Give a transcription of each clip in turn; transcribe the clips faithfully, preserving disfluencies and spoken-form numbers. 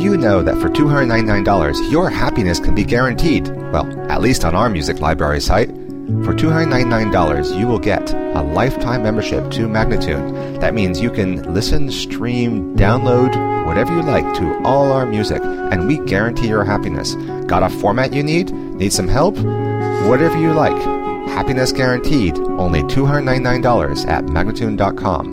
you know that for two hundred ninety-nine dollars, your happiness can be guaranteed? Well, at least on our music library site. For two hundred ninety-nine dollars, you will get a lifetime membership to Magnatune. That means you can listen, stream, download, whatever you like to all our music, and we guarantee your happiness. Got a format you need? Need some help? Whatever you like. Happiness guaranteed. Only two hundred ninety-nine dollars at Magnatune dot com.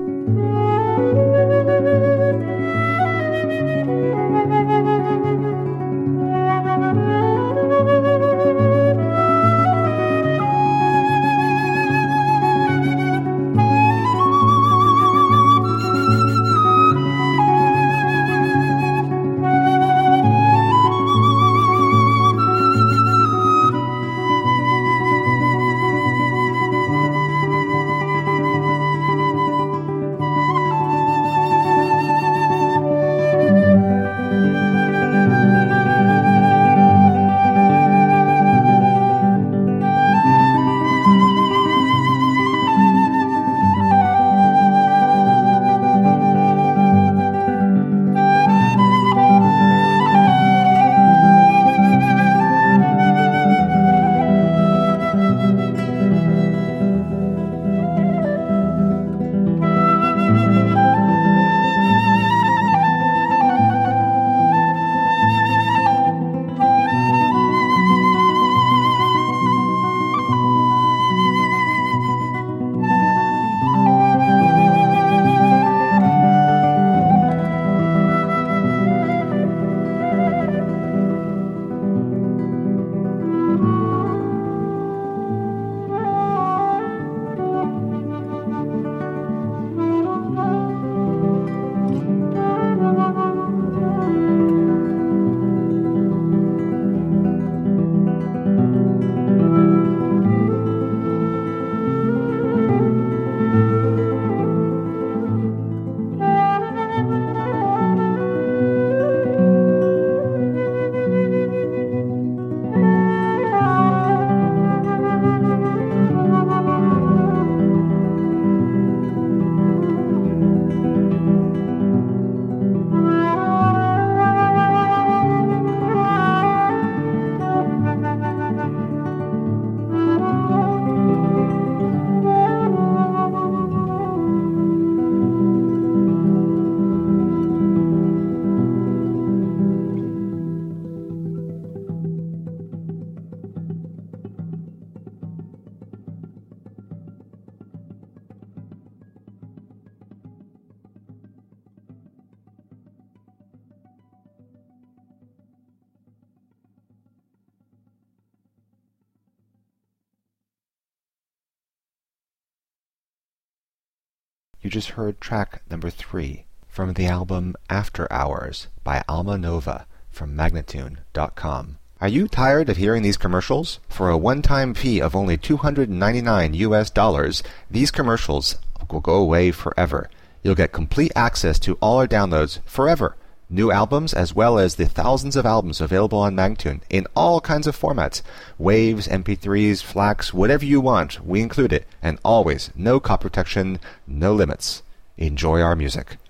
You just heard track number three from the album After Hours by Alma Nova from Magnatune dot com. Are you tired of hearing these commercials? For a one-time fee of only two hundred ninety-nine U S dollars, these commercials will go away forever. You'll get complete access to all our downloads forever. New albums as well as the thousands of albums available on Magnatune in all kinds of formats. Waves, M P threes, FLACs, whatever you want, we include it. And always, no copy protection, no limits. Enjoy our music.